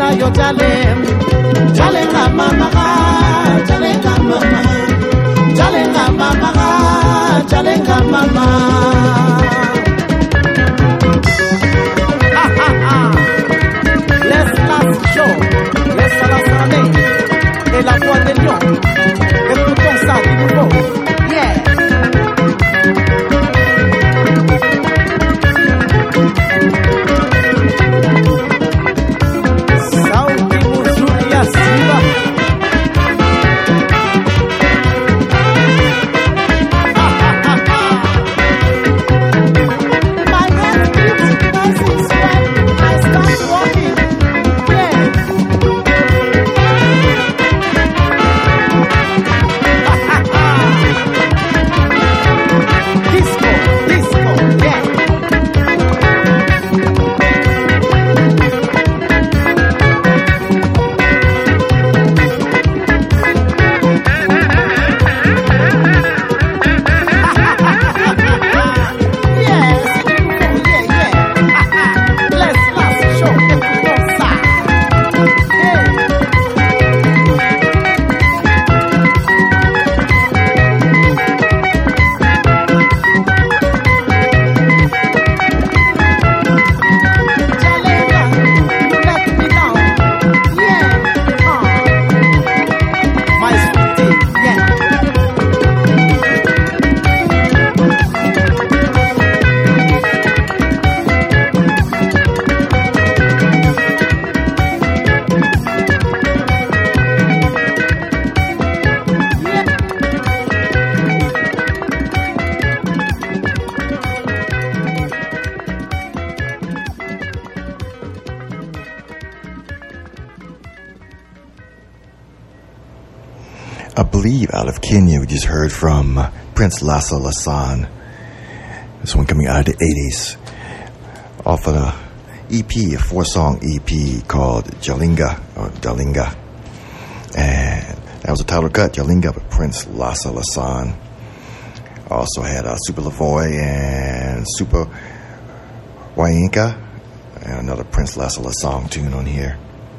na yo jalem jalenga mama jalenga mama jalenga mama jalenga mama laisse la show laisse la soirée et la voix des lions écoutons ça du nouveau yeah. Out of Kenya, we just heard from Prince Lassa Lassan. This one coming out of the 80s, off of an EP, a 4-song EP called Jalinga, or Dalinga. And that was a title cut, Jalinga, by Prince Lassa Lassan. Also had Super Lavoy and Super Wainka, and another Prince Lassa Lassan tune on here.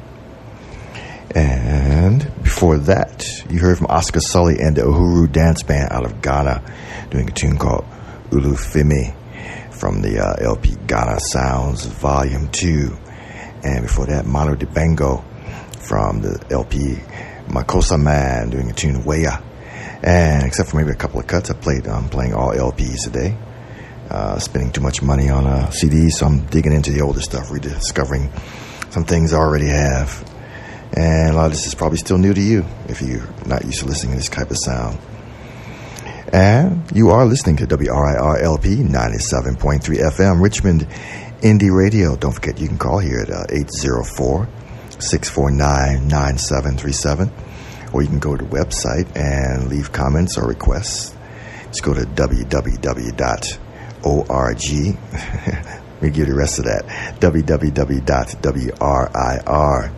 And before that, you heard from Oscar Sully and the Uhuru Dance Band out of Ghana doing a tune called Ulufimi from the LP Ghana Sounds Volume 2. And before that, Manu Dibango from the LP Makosa Man doing a tune Weya. And except for maybe a couple of cuts, I'm playing all LPs today. Spending too much money on CDs, so I'm digging into the older stuff, rediscovering some things I already have. And a lot of this is probably still new to you if you're not used to listening to this type of sound. And you are listening to WRIR-LP 97.3 FM, Richmond Indie Radio. Don't forget you can call here at 804-649-9737. Or you can go to the website and leave comments or requests. Just go to www.org. We give you the rest of that. www.wrir.org.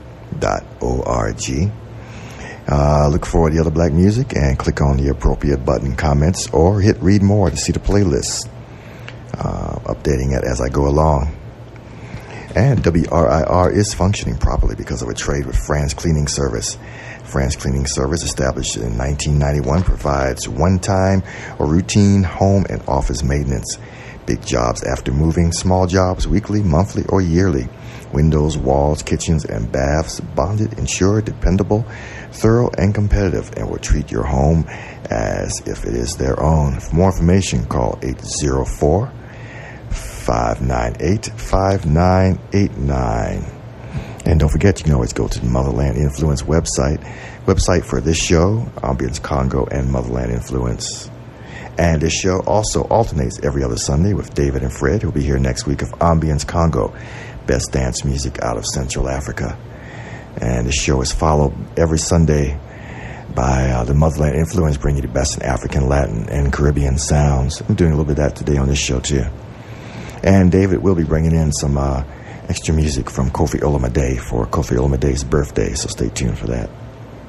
Look for the other black music and click on the appropriate button, comments, or hit read more to see the playlist. Updating it as I go along. And WRIR is functioning properly because of a trade with France Cleaning Service. France Cleaning Service, established in 1991, provides one-time or routine home and office maintenance. Big jobs after moving, small jobs weekly, monthly, or yearly. Windows, walls, kitchens, and baths, bonded, insured, dependable, thorough, and competitive, and will treat your home as if it is their own. For more information, call 804-598-5989. And don't forget, you can always go to the Motherland Influence website for this show, Ambience Congo and Motherland Influence. And this show also alternates every other Sunday with David and Fred, who'll be here next week of Ambience Congo, best dance music out of Central Africa. And this show is followed every Sunday by the Motherland Influence, bringing you the best in African, Latin, and Caribbean sounds. I'm doing a little bit of that today on this show, too. And David will be bringing in some extra music from Kofi Olomide for Kofi Olomide's birthday, so stay tuned for that.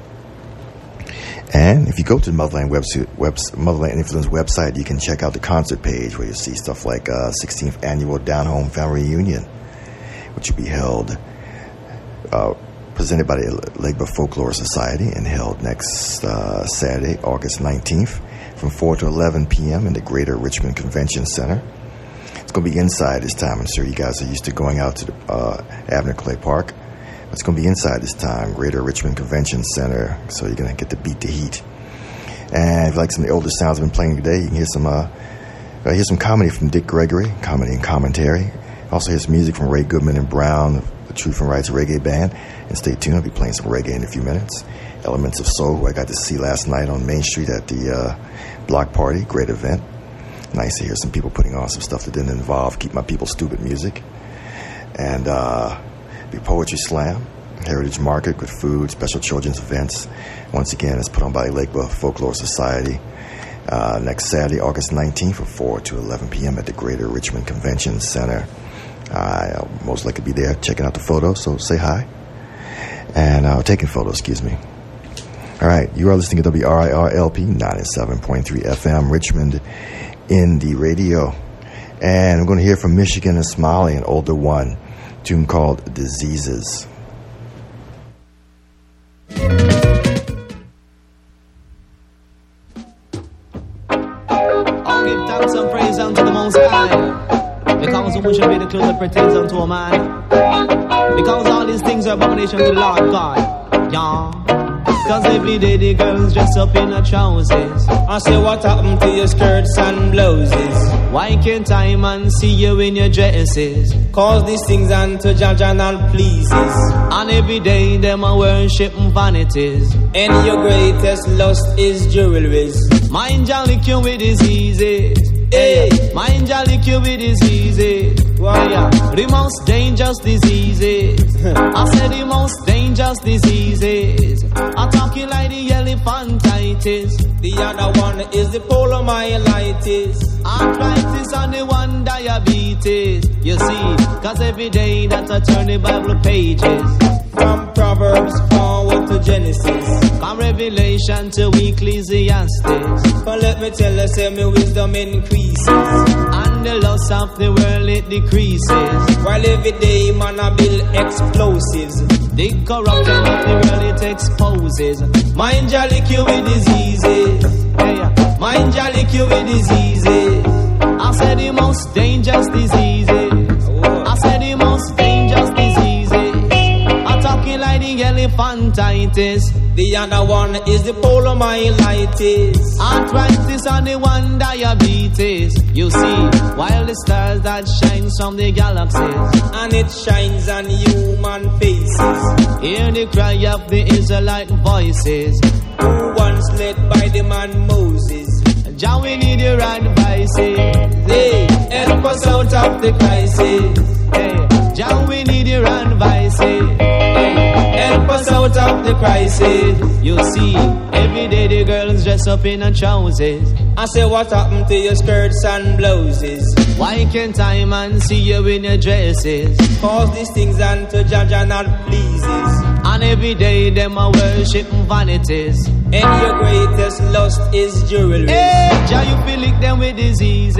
And if you go to the Motherland Influence website, you can check out the concert page where you see stuff like 16th Annual Down Home Family Reunion, which will be held presented by the Legba Folklore Society and held next Saturday, August 19th from 4 to 11 p.m. in the Greater Richmond Convention Center. It's going to be inside this time. I'm sure you guys are used to going out to the Abner Clay Park. It's going to be inside this time, Greater Richmond Convention Center, so you're going to get to beat the heat. And if you like some of the older sounds I've been playing today, you can hear some comedy from Dick Gregory, comedy and commentary. Also hear some music from Ray Goodman and Brown, the Truth and Rights Reggae Band. And stay tuned, I'll be playing some reggae in a few minutes. Elements of Soul, who I got to see last night on Main Street at the Block Party, great event. Nice to hear some people putting on some stuff that didn't involve Keep My People Stupid music. And the Poetry Slam, Heritage Market with food, special children's events. Once again, it's put on by Legba Folklore Society. Next Saturday, August 19th from 4 to 11 p.m. at the Greater Richmond Convention Center. I'll most likely be there checking out the photos, so say hi. And taking photos, excuse me. All right, you are listening to WRIR-LP 97.3 FM, Richmond Indie Radio. And I'm going to hear from Michigan and Smiley, an older one, a tune called Diseases. I'll give thanks and praise unto the Most High, because who shall be the clothes that pertains unto a man? Because all these things are abomination to the Lord God. Yeah. Cause every day the girls dress up in her trousers. I say, what happened to your skirts and blouses? Why can't I man see you in your dresses? Cause these things unto Jajanal pleases. And every day them a worship vanities. And your greatest lust is jewelries. Mind ya lick you with diseases. Hey, mind ya lick you with diseases. Why? Yeah. The most dangerous diseases. I said the most dangerous diseases. I'm talking like the elephantitis. The other one is the polymyelitis. Arthritis and the one diabetes. You see, cause every day that I turn the Bible pages. From Proverbs forward to Genesis. From Revelation to Ecclesiastes. But let me tell you, say my wisdom increases. And the loss of the world it decreases. While every day man I build explosives. The corruption of the world it exposes. Mind ya lick you with diseases. Hey, mind ya lick you with diseases. I said the most dangerous diseases. I said the most dangerous diseases. I'm talking like the elephantitis. The other one is the polymyelitis. Arthritis and the one diabetes. You see, while the stars that shines from the galaxies, and it shines on human faces. Hear the cry of the Israelite voices, who once led by the man Moses. Jah, we need your advices. Hey, help us out of the crisis. Hey, Jah, we need your advices. Help us out of the crisis. You see, every day the girls dress up in her trousers. I say, what happened to your skirts and blouses? Why can't I man see you in your dresses? Cause these things unto Jaja not pleases. And every day them a worship vanities. And your greatest lust is jewelry. Hey, Jah, you feel it them with diseases.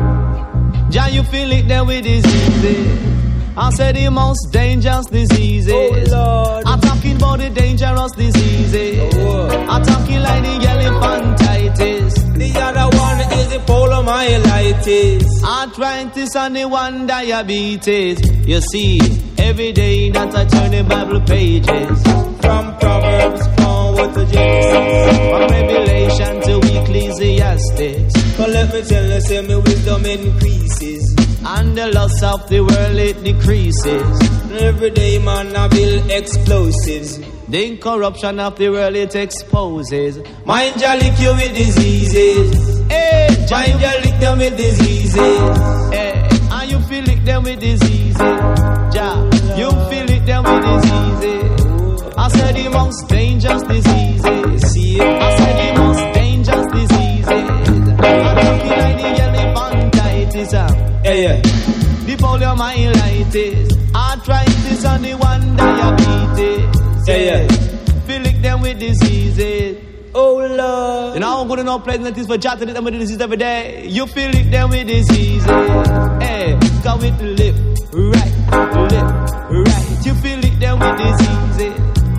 Jah, you feel it them with diseases. I said the most dangerous diseases. Oh Lord, I'm talking about the dangerous diseases. I'm talking like the elephantitis. The other one is the polymyelitis. Arthritis and the one diabetes. You see, every day that I turn the Bible pages, from Proverbs forward to Genesis, from Revelation to Ecclesiastes. But let me tell you, say my wisdom increases. And the loss of the world it decreases. Every day man I build explosives. The corruption of the world it exposes. Mind ya lick you with diseases. Hey, mind ya lick them with diseases. Hey, and you feel lick them with diseases. Ja, you feel lick them with diseases. I said the most dangerous diseases. See, I said the most dangerous diseases. I'm talking like the elephantitis. Yeah. The polymyelitis, arthritis and the one diabetes. Yeah. Feel like them with diseases. Oh Lord. You know how good enough pleasant it is for chatting them with the disease every day. You feel like them with diseases. Hey, cause with the left, right. You feel it then with disease.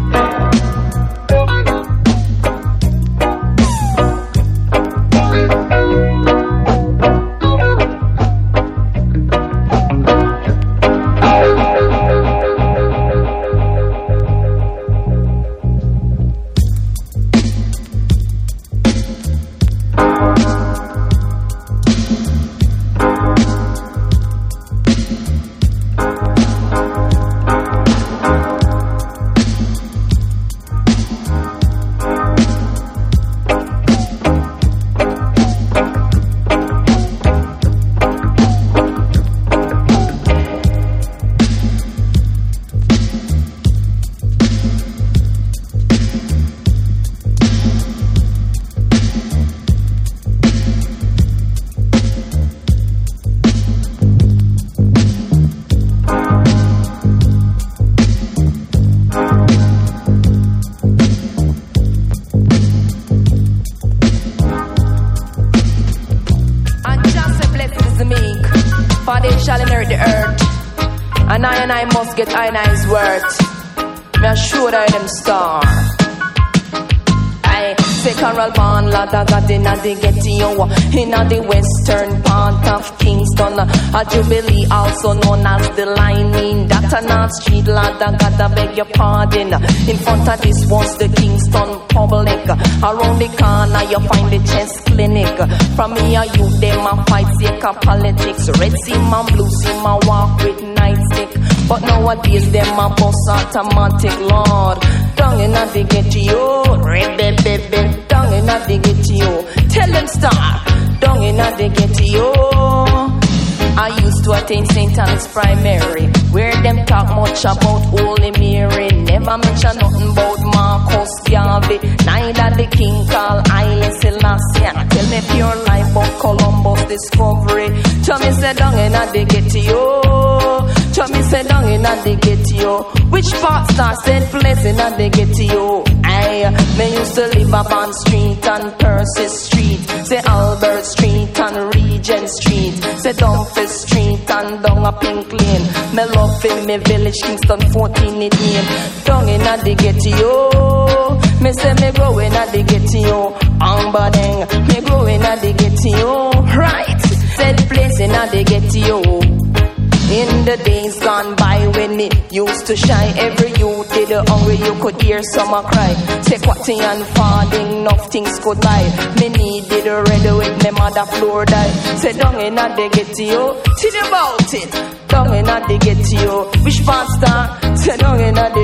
Get I's worth. Me assure that them star. I say Carol Bond, Lada got inna the ghetto, inna the western part of Kingston. A Jubilee, also known as the Lining. Dr. North Street, Lada got a beg your pardon. In front of this was the Kingston Public. Around the corner you find the chest clinic. From here you them a fight sick of politics. Red seam and blue seam a walk with nightstick. But nowadays them a bus automatic, Lord. Down in the ghetto, red baby, down in the ghetto. Tell them stop, down in the ghetto. I used to attend St. Thomas Primary, where them talk much about Holy Mary. Never mention nothing about Marcus Garvey, neither the King Carl Haile Selassie. Tell me pure life about Columbus discovery. Tell me say down in the ghetto. Tell me say down in the ghetto. Which part starts said place in the ghetto? Me used to live up on Street and Percy Street. Say Albert Street and Regent Street. Say Dumfries Street and down a Pink Lane. Me love in me village, Kingston 14 it name. Down in the ghetto. Me say me grow in the ghetto. Ambadeng, me grow in the ghetto. Right, said place in the ghetto. In the days gone by when it used to shine, every youth did a hungry, you could hear summer cry. Take what and farthing, enough things could buy. Me needed a red with me mother floor die. Say down in the ghetto, tell about it. Down in the ghetto, which part star? Say down in the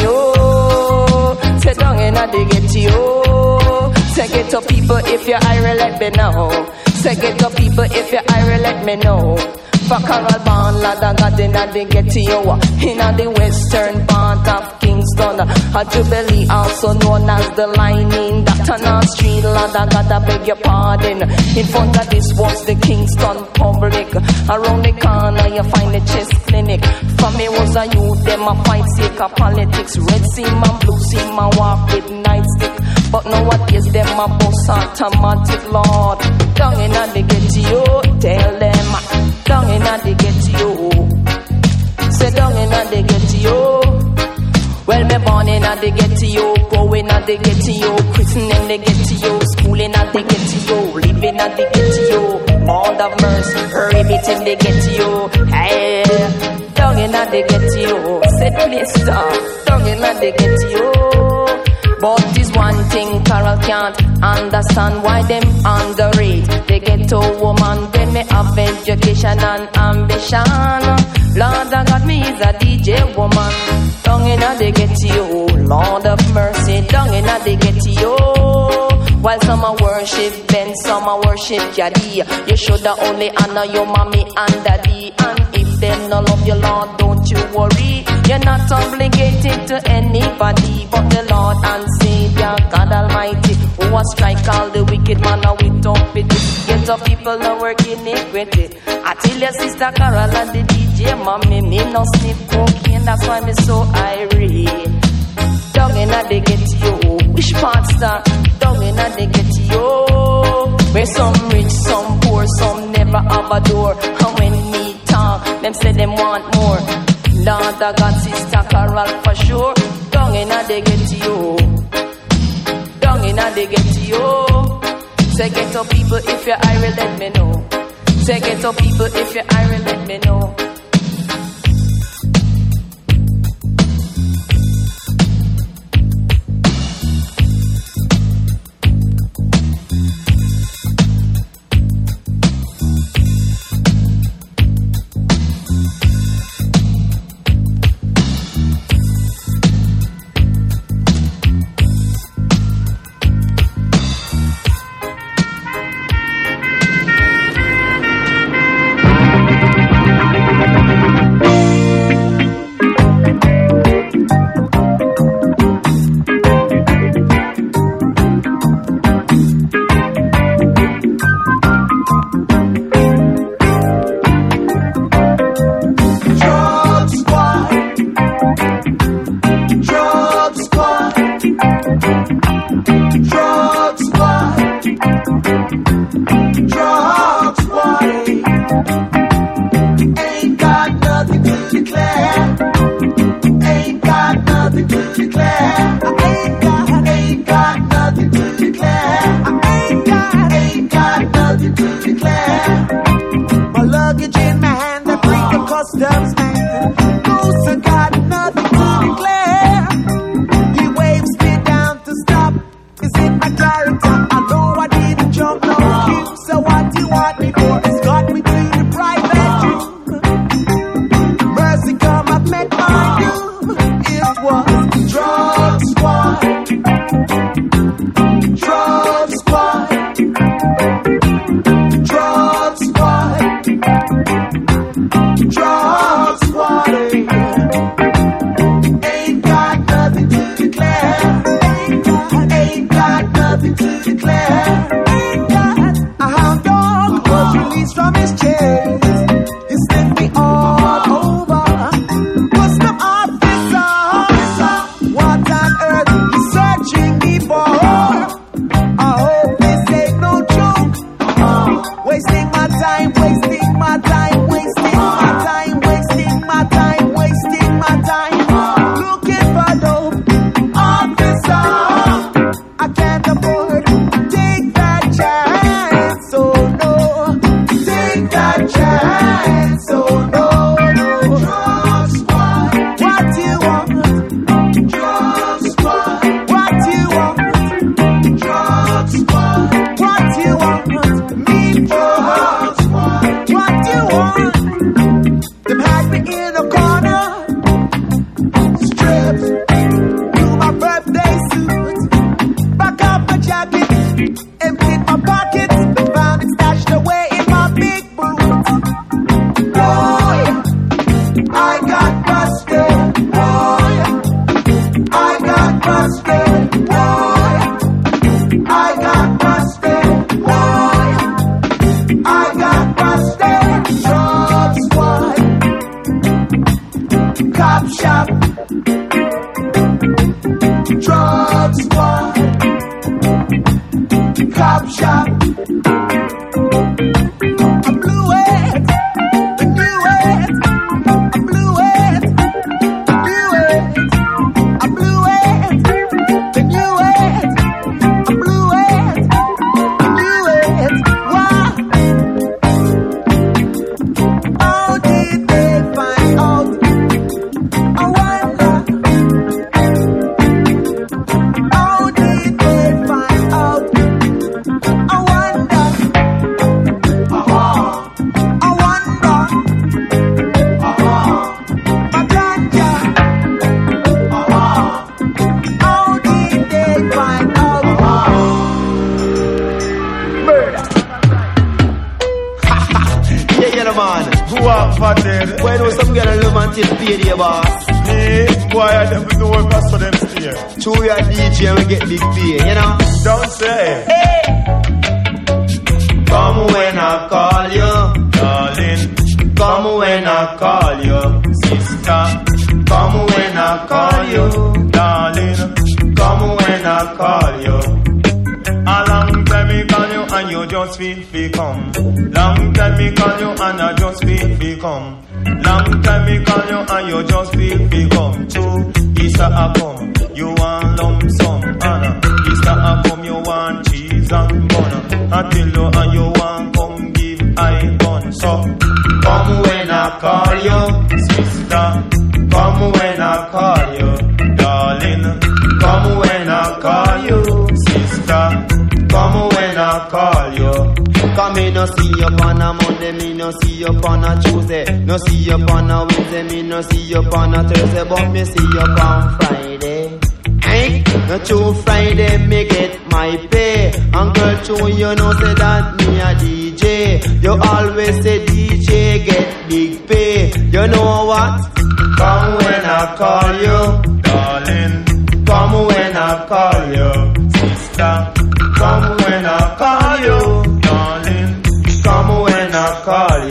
ghetto. Say down in the ghetto. Say ghetto people if you're Irish let me know. Say ghetto people if you're Irish let me know. For Carol Bond, Lada got inna the ghetto, inna the western part of Kingston. A Jubilee, also known as the Lining. Dr. North Street, Lada got a beg your pardon. In front of this was the Kingston Public. Around the corner you find the chest clinic. For me was a youth, them a fight sake of politics. Red seam and blue seam a walk with nightstick. But nowadays them a bus automatic, Lord. Down inna the ghetto, tell them. Down in the ghetto. Say down in the ghetto. Well, me born in the ghetto, growing in the ghetto, christening in the ghetto, schooling in the ghetto, living in the ghetto. Lord of mercy, rabbit in the ghetto. Hey, down in the ghetto. Say please stop. Down in the ghetto. But is one thing Carol can't understand, why them underrate the ghetto woman when me have education and ambition. Lord of God, me is a DJ woman. Down in the ghetto, Lord of mercy, down in the ghetto. While some are worship Ben, some are worship Jadi. You should only honor your mommy and daddy. And if they no love your Lord, don't you worry. You're not obligated to anybody but the Lord and Savior, God Almighty, who will strike all the wicked man with up with it. Get up people that work iniquity. I tell your sister Carol and the DJ mommy, me no snip cocaine, that's why me so irate. Down in the ghetto, which part star? Down in the ghetto, where some rich, some poor, some never have a door. And when me talk, them want more. Lord, I got Sister Carol for sure. Down in a they get you. Down in a they get you. Say ghetto people if you're iron, let me know. Say ghetto people if you're iron, let me know. you just feel fi come. Long time me call you and I just feel fi come. Long time me call you and you just feel fi come. To Easter a come, you want lump sum. And Easter a come, you want cheese and bun. Until you and you want come give I gun. So come when I call you, sister. Come when I call you, darling. Come when I call you, sister. Come when I call you. Come me no see you on a Monday, me no see you on a Tuesday, no see you on a Wednesday, me no see you on a Thursday, but me see you on Friday. Hey, no true Friday me get my pay, and girl true you know say that me a DJ. You always say DJ get big pay. You know what? Come when I call you, darling. Come when I call you, sister. Come when I call you, darling. Come when I call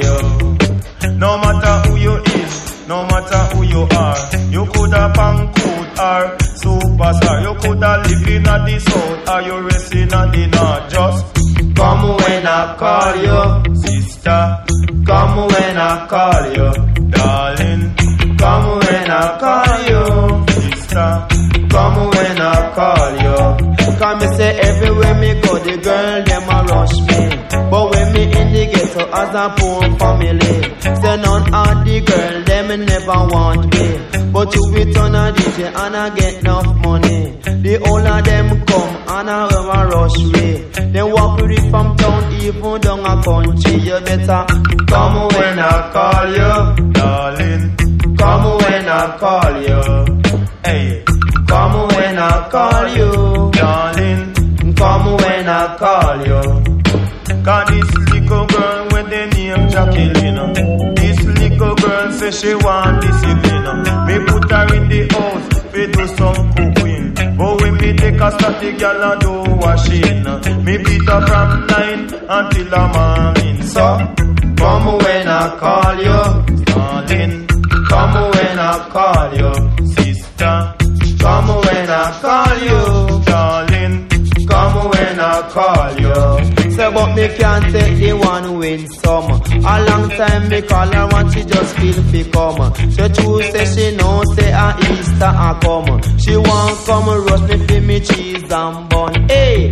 you. No matter who you is, no matter who you are, you coulda Pancode or superstar. You coulda live in the south or you rest in the north. Just come when I call you, sister. Come when I call you, darling. Come when I call you, sister. Come when I call you. Come me say everywhere me go, the girl them a rush me. But when me in the ghetto as a poor family, say none of the girl them never want me. But you be turn a DJ and I get enough money. The whole of them come and I have a rush me. They walk with it from town even down a country. You better come when I call you, darling. Come when I call you, hey. Come when I call you, darling. Come when I call you. Cause this little girl with the name Jacqueline, this little girl say she want discipline. Me put her in the house, we do some cooking. But when me take a static girl and do washing, me beat her from 9 until the morning. So, come when I call you, darling. Come when I call you, sister. Come when I call you, darling. Come when I call you. Say but me can't take the one who win some. A long time me call her and she just feel fi come. She true say she know say a Easter a come. She want come rush me fi me cheese and bun. Hey,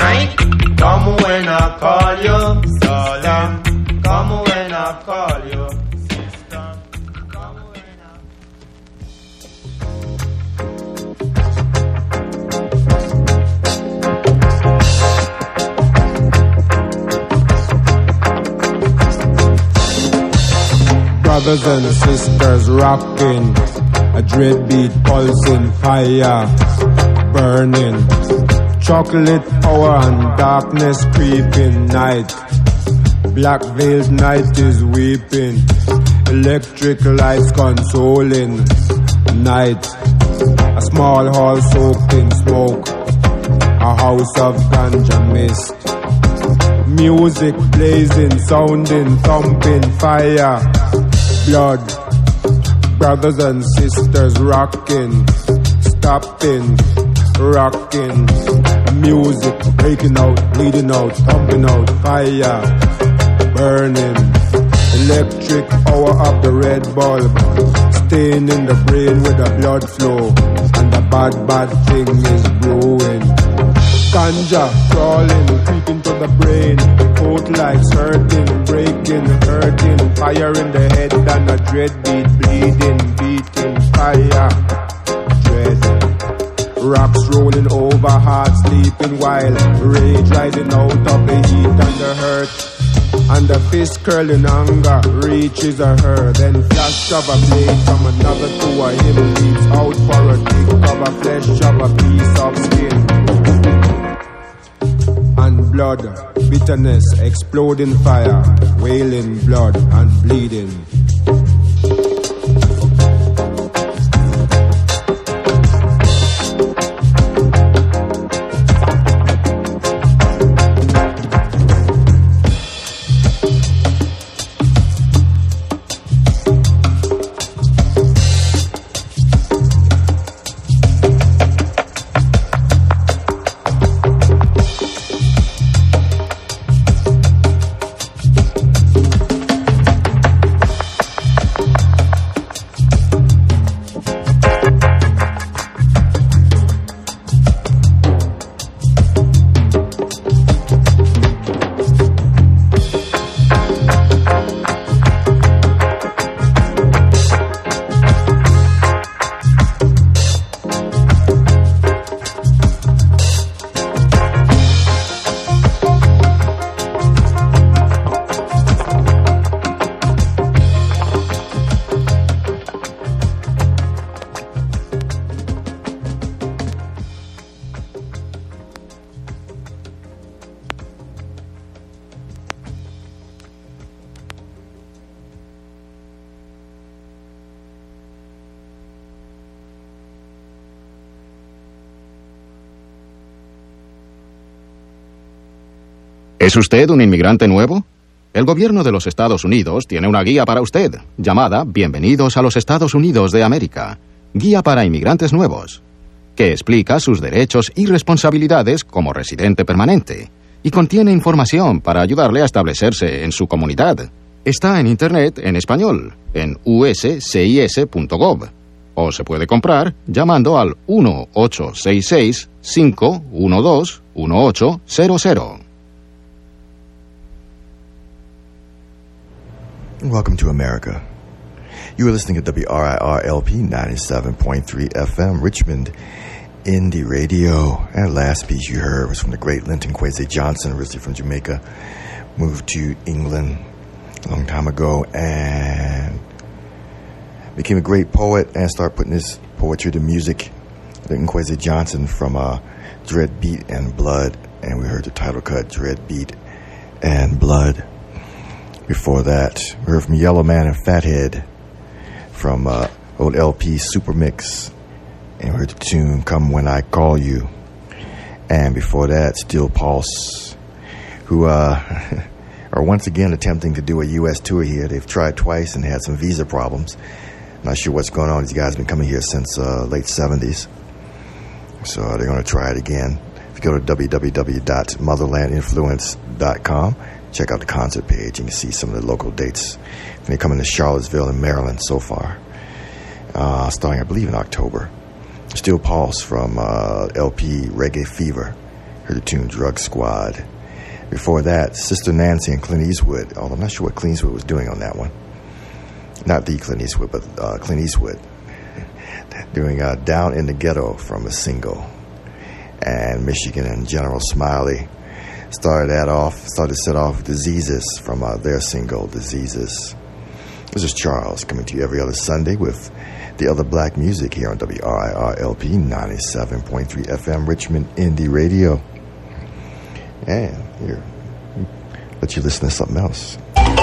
come when I call you, darling. Come when I call you. Brothers and sisters rocking, a dread beat pulsing, fire burning, chocolate power and darkness creeping, night, black veiled night is weeping, electric lights consoling, night, a small hall soaked in smoke, a house of ganja mist, music blazing, sounding, thumping, fire, blood, brothers and sisters rocking, stopping, rocking, music breaking out, bleeding out, thumping out, fire, burning, electric power of the red bulb, staying in the brain with the blood flow, and the bad thing is brewing. Ganja crawling, creeping to the brain, coat lights hurting, breaking, hurting, fire in the head and a dread beat, bleeding, beating, fire, dread, rocks rolling over, heart sleeping while rage riding out of the heat and the hurt, and the fist curling anger reaches a her, then flash of a blade from another to a him leaps out for a dick of a flesh of a piece of skin. And blood, bitterness, exploding fire, wailing blood and bleeding. ¿Es usted un inmigrante nuevo? El gobierno de los Estados Unidos tiene una guía para usted, llamada Bienvenidos a los Estados Unidos de América, Guía para Inmigrantes Nuevos, que explica sus derechos y responsabilidades como residente permanente y contiene información para ayudarle a establecerse en su comunidad. Está en Internet en español, en uscis.gov, o se puede comprar llamando al 1-866-512-1800. Welcome to America. You are listening to WRIR-LP 97.3 FM, Richmond Indie Radio. And last piece you heard was from the great Linton Kwesi Johnson, originally from Jamaica, moved to England a long time ago and became a great poet and started putting his poetry to music. Linton Kwesi Johnson from Dread Beat and Blood, and we heard the title cut, Dread Beat and Blood. Before that, we heard from Yellow Man and Fathead from old LP Super Mix, and we heard the tune Come When I Call You. And before that, Steel Pulse, who are once again attempting to do a U.S. tour here. They've tried twice and had some visa problems. Not sure what's going on. These guys have been coming here since late 70s. So they're going to try it again. If you go to www.motherlandinfluence.com, check out the concert page and you can see some of the local dates. And they're coming to Charlottesville in Maryland so far, starting, I believe, in October. Steel Pulse from LP Reggae Fever. Heard the tune Drug Squad. Before that, Sister Nancy and Clint Eastwood, although I'm not sure what Clint Eastwood was doing on that one. Not the Clint Eastwood, but Clint Eastwood. Doing Down in the Ghetto from a single. And Michigan and General Smiley started to set off Diseases from their single, Diseases. This is Charles coming to you every other Sunday with the other black music here on WRIR-LP 97.3 FM Richmond Indie Radio. And here, let you listen to something else.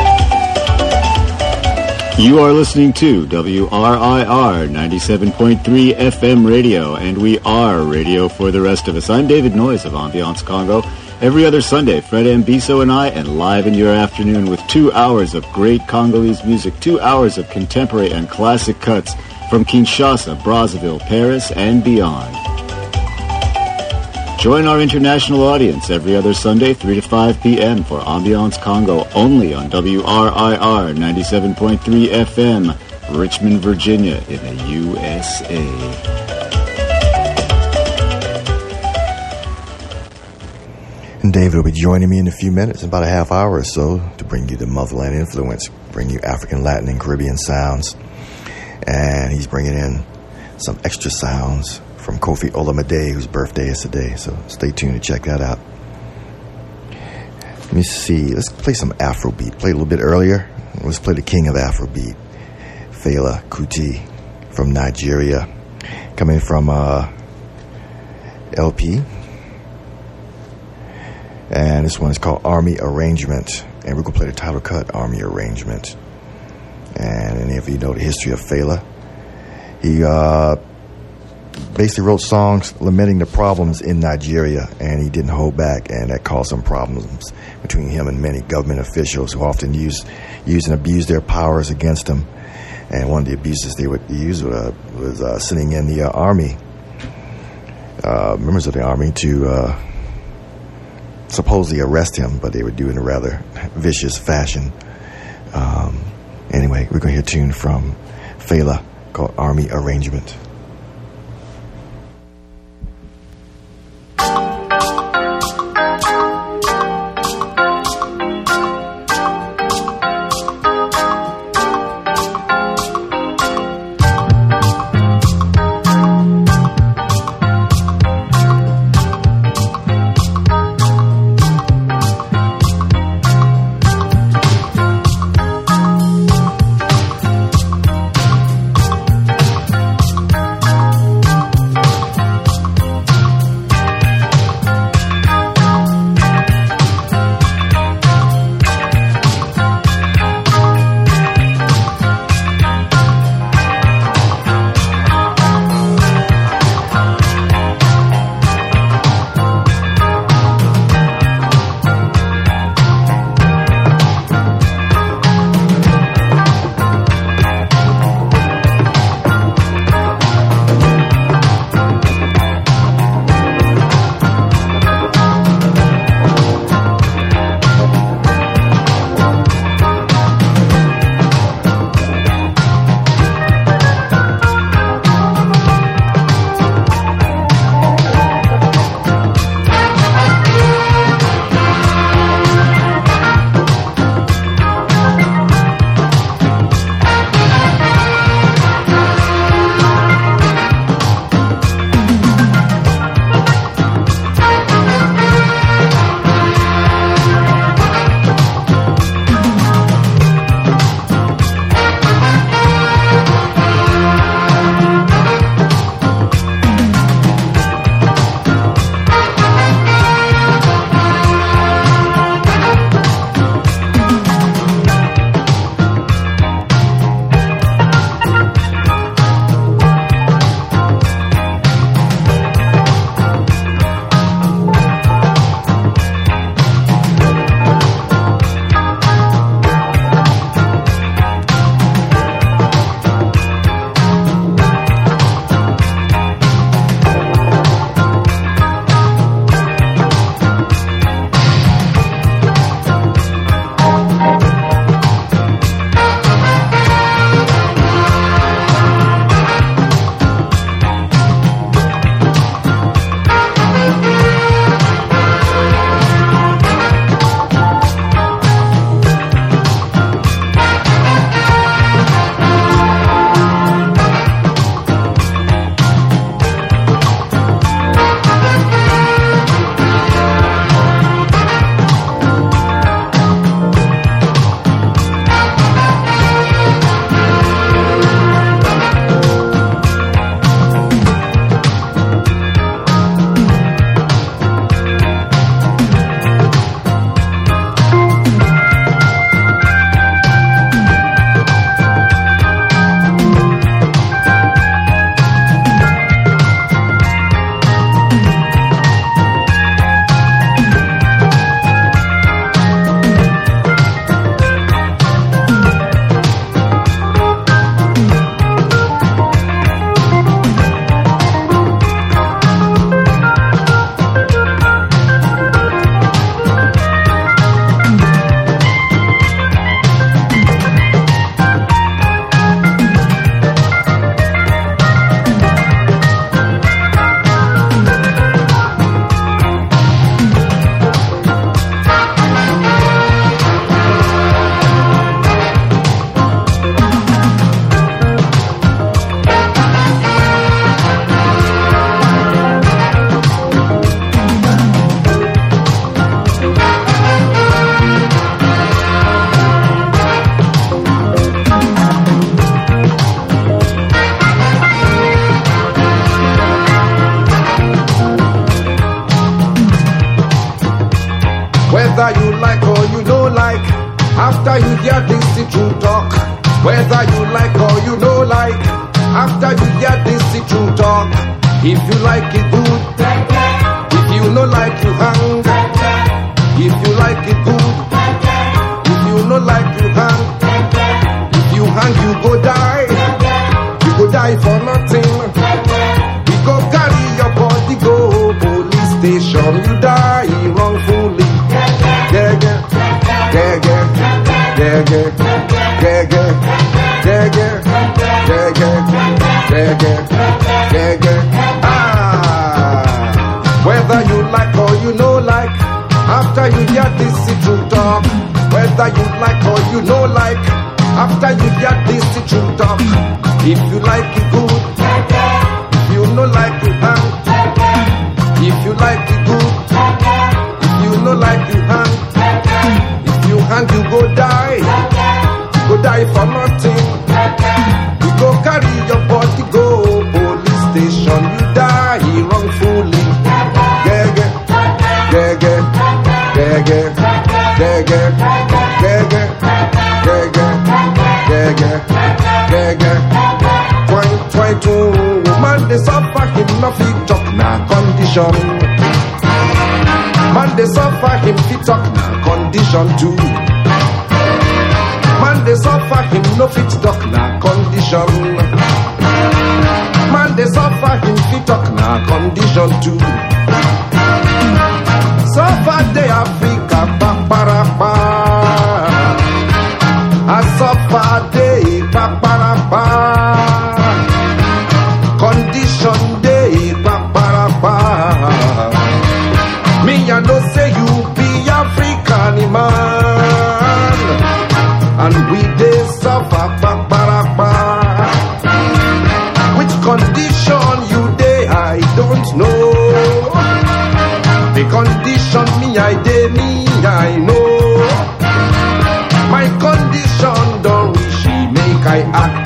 You are listening to WRIR 97.3 FM radio, and we are radio for the rest of us. I'm David Noyes of Ambiance Congo. Every other Sunday, Fred Ambiso and I enliven your afternoon with 2 hours of great Congolese music, 2 hours of contemporary and classic cuts from Kinshasa, Brazzaville, Paris, and beyond. Join our international audience every other Sunday, 3 to 5 p.m. for Ambiance Congo, only on WRIR 97.3 FM, Richmond, Virginia, in the USA. And David will be joining me in a few minutes, about a half hour or so, to bring you the Motherland Influence, bring you African, Latin, and Caribbean sounds. And he's bringing in some extra sounds from Kofi Olomide, whose birthday is today. So stay tuned to check that out. Let me see. Let's play some Afrobeat. Played a little bit earlier. Let's play the king of Afrobeat, Fela Kuti from Nigeria, coming from LP. And this one is called Army Arrangement. And we're going to play the title cut, Army Arrangement. And any of you know the history of Fela. He basically wrote songs lamenting the problems in Nigeria, and he didn't hold back, and that caused some problems between him and many government officials who often use and abuse their powers against him. And one of the abuses they would use was sending in the army, members of the army, to supposedly arrest him, but they would do it in a rather vicious fashion. Anyway, we're going to hear a tune from Fela called Army Arrangement. whether you like or you don't like. After you hear this the true talk, whether you like or you don't like. After you hear this the true talk, if you like it good, if you no like you hang. If you like it good, if you no like you hang. If you hang you go die, you go die for nothing. You go carry your body go police station, you die wrongfully. Yeah, yeah, yeah, yeah, yeah, yeah, yeah, yeah, yeah, yeah, yeah, yeah, yeah, yeah. Ah, whether you like or you no like. After you hear this true talk, whether you like or you no like. After you hear this true talk, if you like it good, if you no like you hang. If you like it good, if you no like you hang. If you hang you go die, you go die for nothing. You go carry your body go police station, you die wrongfully. Yeah, yeah, yeah, yeah. Yeah, yeah, yeah, yeah, yeah, yeah, yeah, yeah, yeah. Try to man they suffer him no fit talk na condition. Man they suffer him fit talk na condition too. Man they suffer him no fit talk na condition. Man they suffer him fit talk na condition too. Suffer the Africa, pa-pa-ra-pa. I suffer the pa-pa-ra-pa. Condition day, pa-pa-ra-pa. Me, I know say you be African man, and we they suffer, pa-pa-ra-pa. Which condition you day, I don't know. The condition me I know. My condition don't wish he make I act.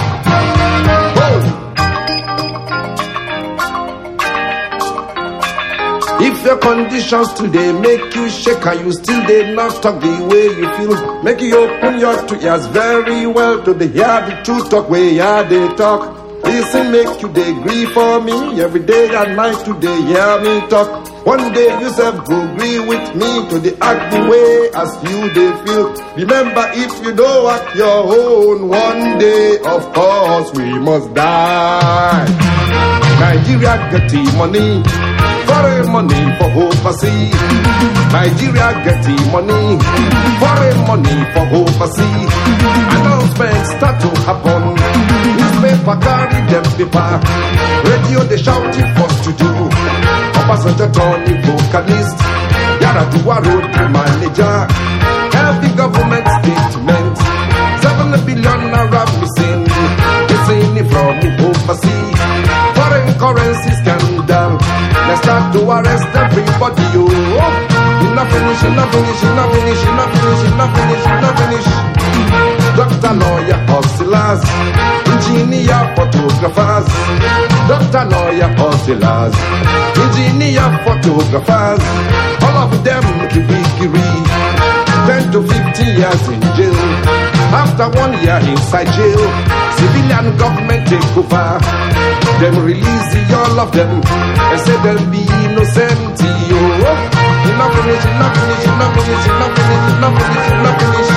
Whoa. If your conditions today make you shake and you still did not talk the way you feel, make you open your two ears very well to the hear the truth talk way ya they talk. Listen, make you they agree for me every day and night today hear me talk. One day you self go agree with me to the act the way as you they feel. Remember if you don't act your own, one day of course we must die. Nigeria get the money, foreign money for overseas. Nigeria get the money, foreign money for overseas. Announcements start to happen. Newspaper carry them paper. Radio they shout it first to do. Passenger Tony vocalist, Yaradua road manager. Healthy government statement, 7 billion naira missing. Missing from overseas. Foreign currency scandal. Let's start to arrest everybody. Oh, enough finish, enough finish, enough finish, enough finish, enough finish, enough finish. Doctor, lawyer, hustlers, engineer, photographers. Doctor, lawyer, hustlers, engineer, photographers. All of them kiri 10 to 15 years in jail. After 1 year inside jail, civilian government take over. Them release all of them and say they'll be innocent. Enough finish, enough finish, enough finish, enough finish, enough finish, enough finish.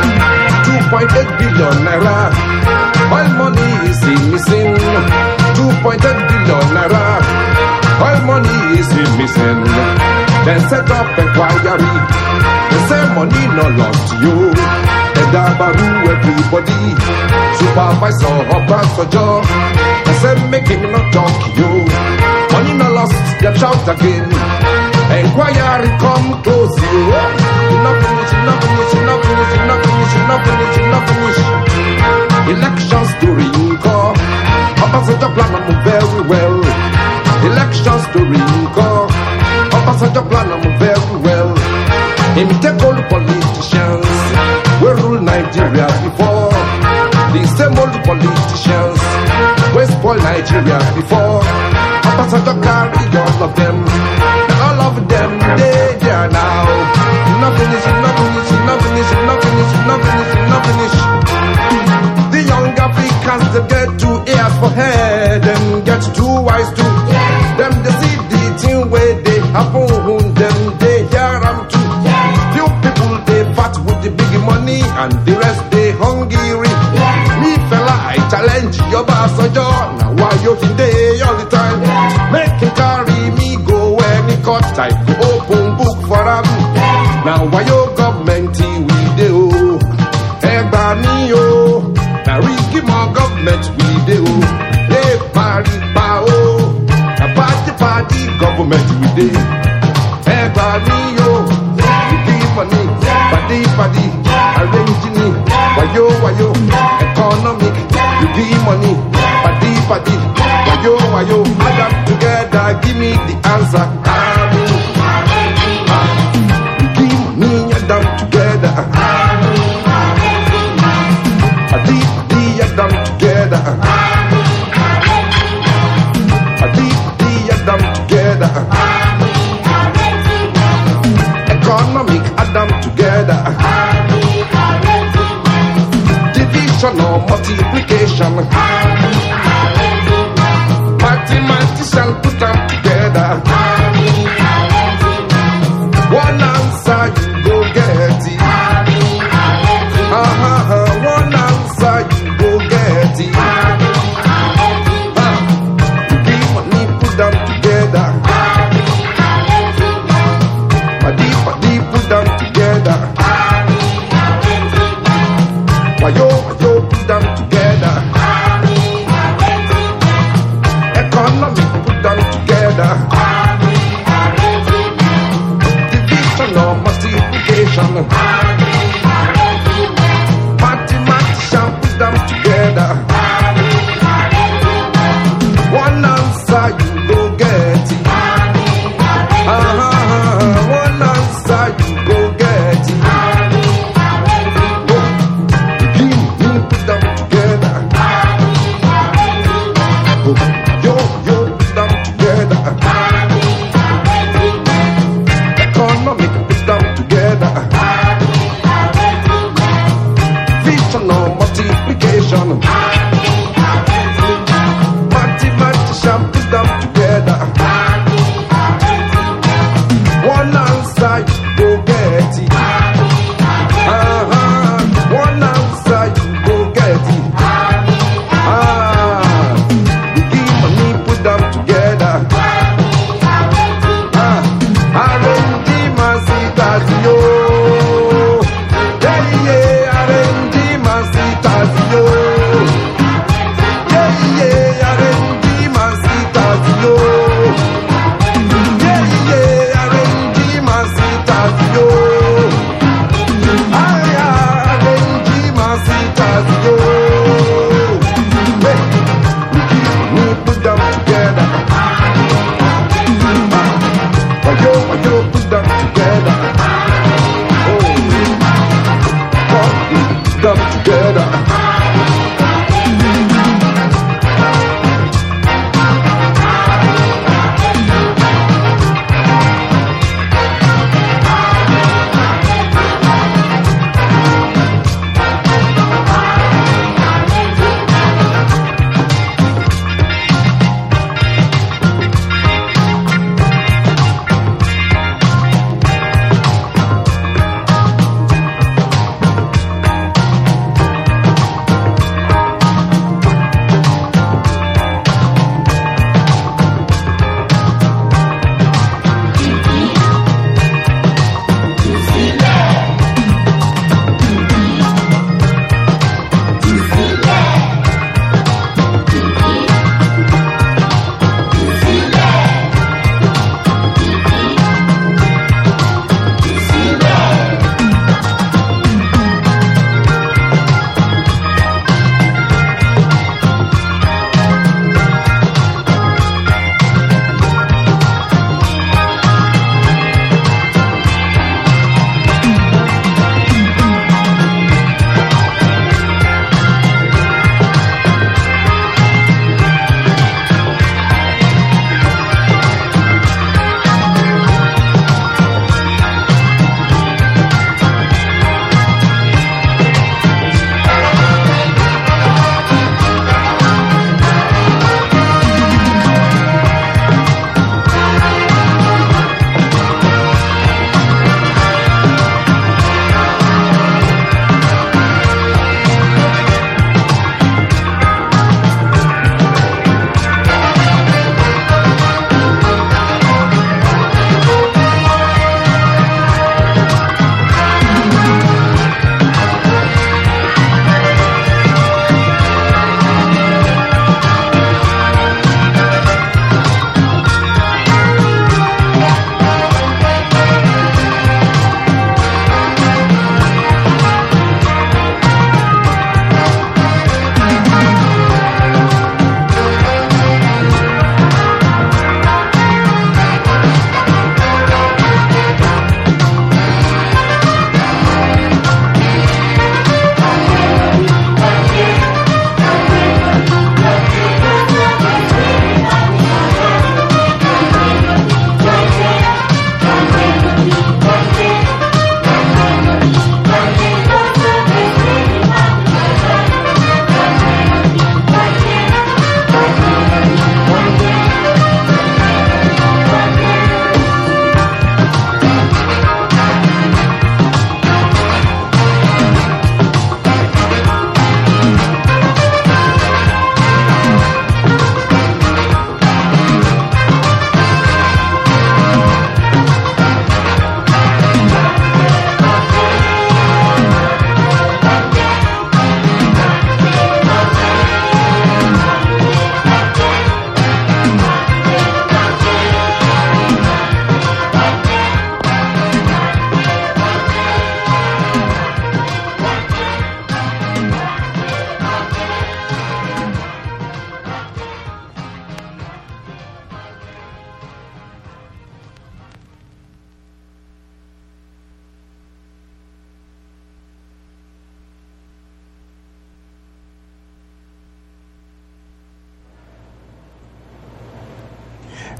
2.8 billion naira. Oil money is missing. 2.8 billion naira. Oil money is missing. Then set up inquiry. They say money no lost you. They dabaru everybody. Supervisor or passenger. They say make him not talk you. Money no lost, they shout again. Inquiry come close you. Enough finish, enough finish, enough finish, enough finish, enough finish, enough finish. Elections to recall. Opposite plan them very well. Elections to recall. Opposite plan them very well. Him take all the politicians. We rule Nigeria before. The same old politicians. We spoil Nigeria before. Opposite carry all of them. All of them, they are now. Enough know who them they hear them too. Few people they fat with the big money and the rest they hungry. Me fella, I challenge your boss or John. Now why you today all the time? Make him carry me go when he cut tight. Open book for him. Now why your government we do? Ebani oh, now we give more government we do. Hey party bao, a party government we do. Ebani oh, we give money, party, arranging it. Wayo, economic, we give money, party, wayo, add them together, give me the answer. We give money, add them together. Add them together. Add them together. Economic, add them together. Division or multiplication. Mathematician put them together. One answer you go get it. One answer you go get it. Give money, put them together. Padi, put them together. Wayo, put them together. Economic, put them together. Division or multiplication. Mathematician, put them together. One answer you go get it. One answer you go get it. Put them together. Yo, put them together. Economic, put them together. Vision or multiplication. Mathematician, put them together. One answer you go get it. One answer you go get it. We give money, put them together. Arrange masitas yo. Yeah, arrange masitas yo. Yeah, arrange masitas yo. Yeah, arrange masitas yo. Arrange masitas yo. We put them together. Wayo, put them together. Put them together.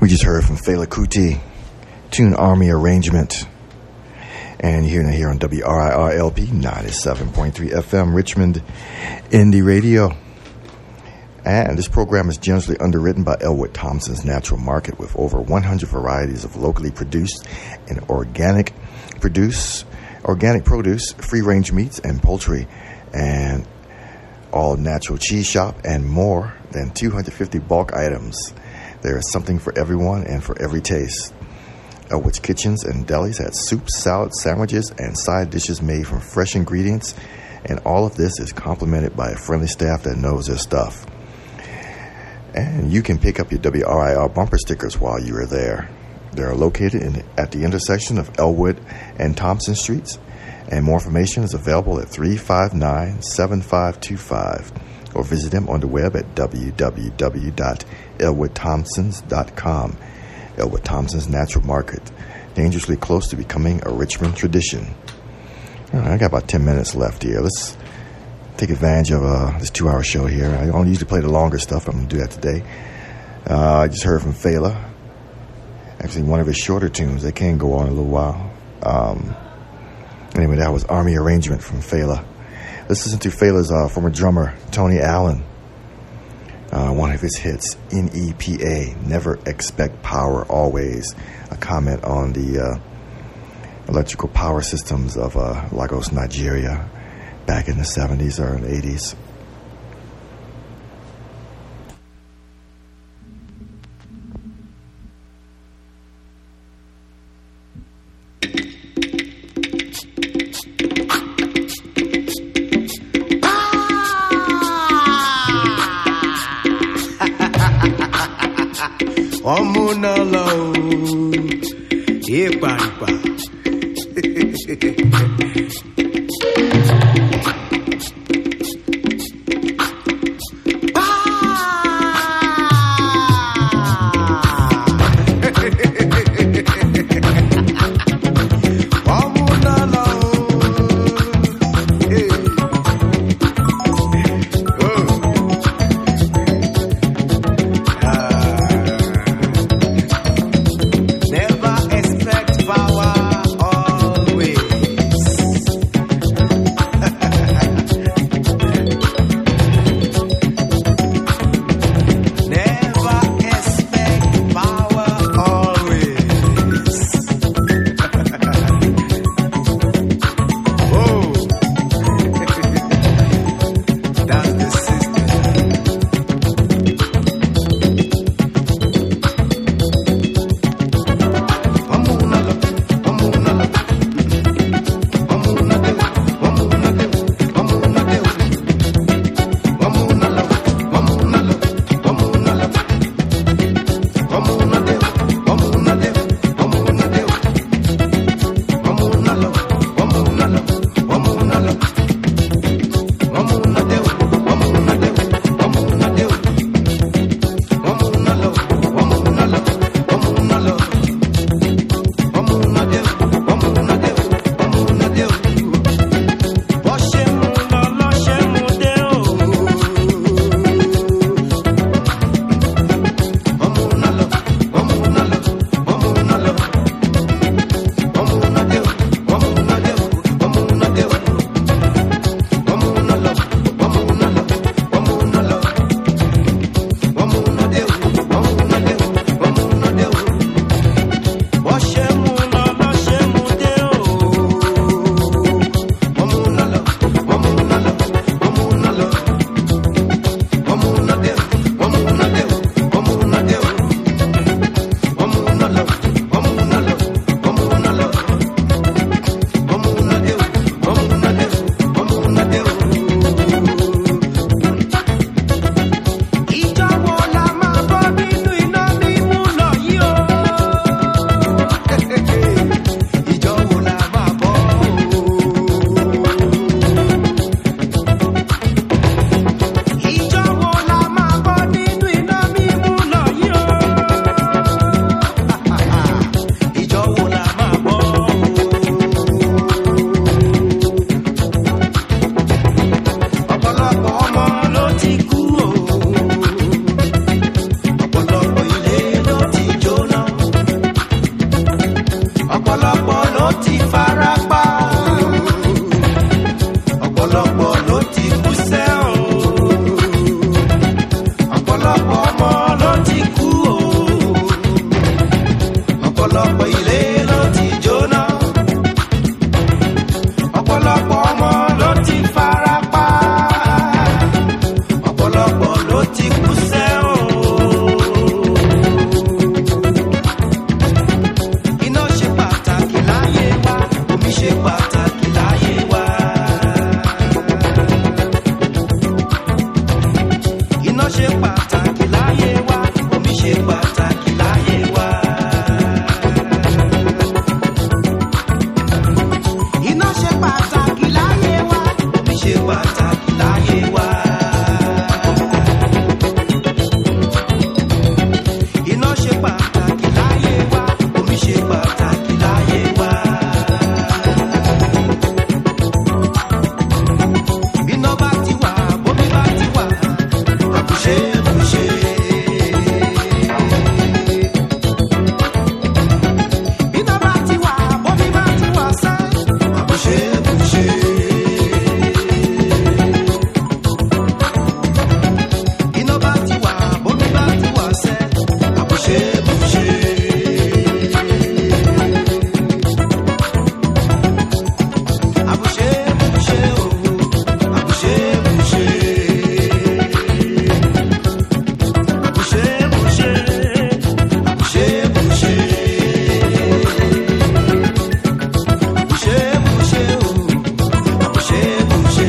We just heard from Fela Kuti, tune Army Arrangement. And you're hearing it here on WRIR-LP 97.3 FM, Richmond Indie Radio. And this program is generously underwritten by Elwood Thompson's Natural Market, with over 100 varieties of locally produced and organic produce, free-range meats and poultry, and all natural cheese shop, and more than 250 bulk items. There is something for everyone and for every taste. Elwood's Kitchens and Delis had soups, salads, sandwiches, and side dishes made from fresh ingredients, and all of this is complemented by a friendly staff that knows their stuff. And you can pick up your WRIR bumper stickers while you are there. They are located at the intersection of Elwood and Thompson Streets, and more information is available at 359-7525, or visit them on the web at www.elwoodthompsons.com. Elwood Thompson's Natural Market, dangerously close to becoming a Richmond tradition. All right, I got about 10 minutes left here. Let's take advantage of this 2-hour show here. I don't usually play the longer stuff. I'm going to do that today. I just heard from Fela. Actually, one of his shorter tunes. They can go on a little while. Anyway, that was Army Arrangement from Fela. Let's listen to Fela's former drummer, Tony Allen. One of his hits, NEPA, Never Expect Power Always. A comment on the electrical power systems of Lagos, Nigeria, back in the 70s or in the 80s. Omunalo, Ipa. Never expect power always. ṣe pàtàkì láyé wa. Iná ṣe pàtàkì láyé wa, omi ṣe pàtàkì láyé wa. Iná ṣe pàtàkì láyé wa, omi ṣe pàtàkì láyé wa. Iná ṣe pàtàkì láyé wa, omi ṣe pàtàkì láyé wa. Iná bá ti wà, bómi bá ti wà, àbùṣe bùṣe. Iná bá ti wà, bómi bá ti wà sẹ́, àbùṣe bùṣe. Iná bá ti wà, bómi bá ti wà sẹ́, àbùṣe bùṣe. Àbùṣe bùṣe o, àbùṣe bùṣe. Àbùṣe bùṣe, àbùṣe bùṣe. Àbùṣe bùṣe o, àbùṣe bùṣe.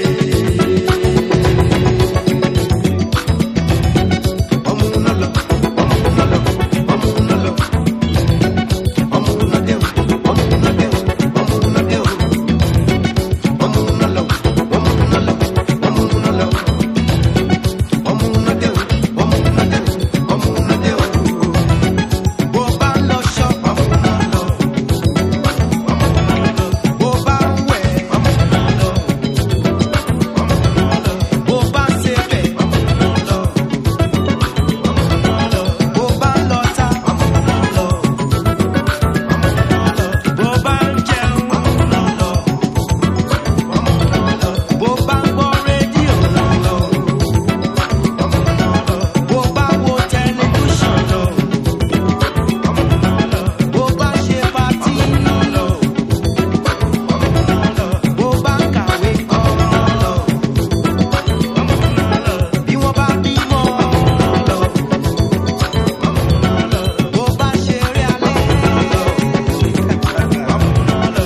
Ọmọ náà lọ, ọmọ náà lọ, ọmọ náà lọ. Ọmọ náà dé o, ọmọ náà dé o, ọmọ náà dé o. Ọmọ náà lọ, ọmọ náà lọ, ọmọ náà lọ. Ọmọ náà dé o, ọmọ náà dé o, ọmọ náà dé o. Bó bá ń lọ ṣọ́, ọmọ náà lọ. Ọmọ náà lọ. Bó bá ń wẹ̀, ọmọ náà lọ. Ọmọ náà lọ. Bó bá ń ṣebẹ̀, ọmọ náà lọ. Ọmọ náà lọ. Bó bá ń lọta, ọmọ náà lọ. Ọmọ náà lọ. Bó bá ń jẹun, ọmọ náà lọ. Ọmọ náà lọ. Bó bá ń gbọ́ rédíò náà lọ. Ọmọ náà lọ. Bó bá wo tẹlifíṣàn lọ. Ọmọ náà lọ. Bó bá ṣe pátì náà lọ. Ọmọ náà lọ. Bó bá ń kàwé, ọmọ náà lọ. Ọmọ náà lọ. Bí wọ́n bá bímọ, ọmọ náà lọ. Ọmọ náà lọ. Bó bá ṣeré alẹ́, ọmọ náà lọ. Ọmọ náà lọ.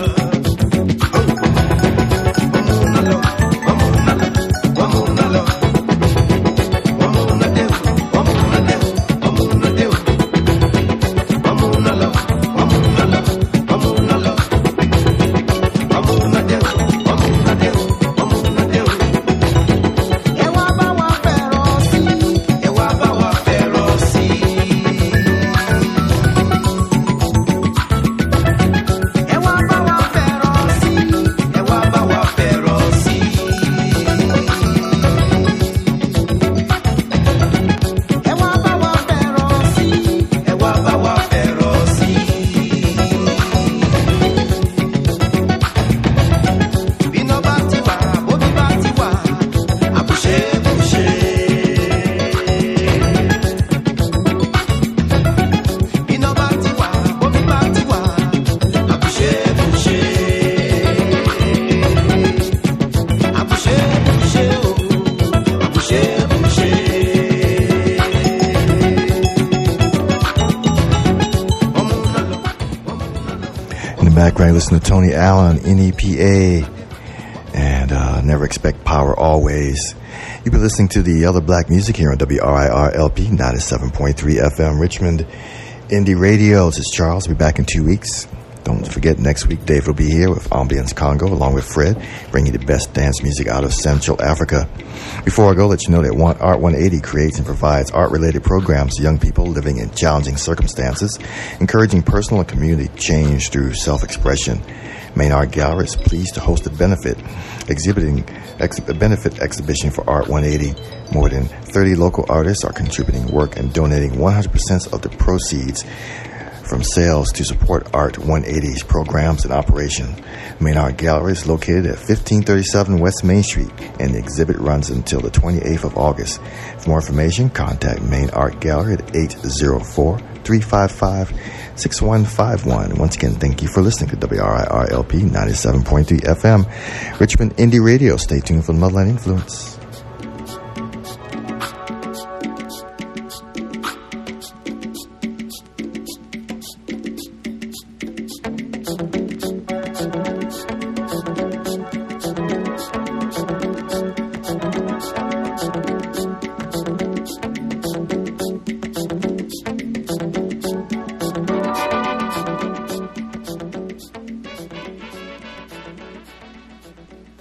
Ẹ wá bá wa fẹ̀rọ̀ sí, ẹ wá bá wa fẹ̀rọ̀ sí. Ẹ wá bá wa fẹ̀rọ̀ sí, ẹ wá bá wa fẹ̀rọ̀ sí. Ẹ wá bá wa fẹ̀rọ̀ sí, ẹ wá bá wa fẹ̀rọ̀ sí. Bíná bá ti wà, bómi bá ti wà, àbùṣe bùṣe. Bíná bá ti wà, bómi bá ti wà, àbùṣe bùṣe. Àbùṣe bùṣe o, àbùṣe bùṣe. Ọmọ náà lọ, ọmọ náà lọ. In the background, listen to Tony Allen, NEPA, and Never Expect Power Always. You've been listening to the other black music here on WRIR-LP 97.3 FM Richmond Indie Radio. This is Charles. I'll be back in 2 weeks. Don't forget, next week, Dave will be here with Ambience Congo, along with Fred, bringing you the best dance music out of Central Africa. Before I go, let you know that Art 180 creates and provides art-related programs to young people living in challenging circumstances, encouraging personal and community change through self-expression. Main Art Gallery is pleased to host a benefit exhibition for Art 180. More than 30 local artists are contributing work and donating 100% of the proceeds from sales to support Art 180's programs and operation. Main Art Gallery is located at 1537 West Main Street, and the exhibit runs until the 28th of August. For more information, contact Main Art Gallery at 804-355-6151. Once again, thank you for listening to WRIR-LP 97.3 FM, Richmond Indie Radio. Stay tuned for the Motherland Influence.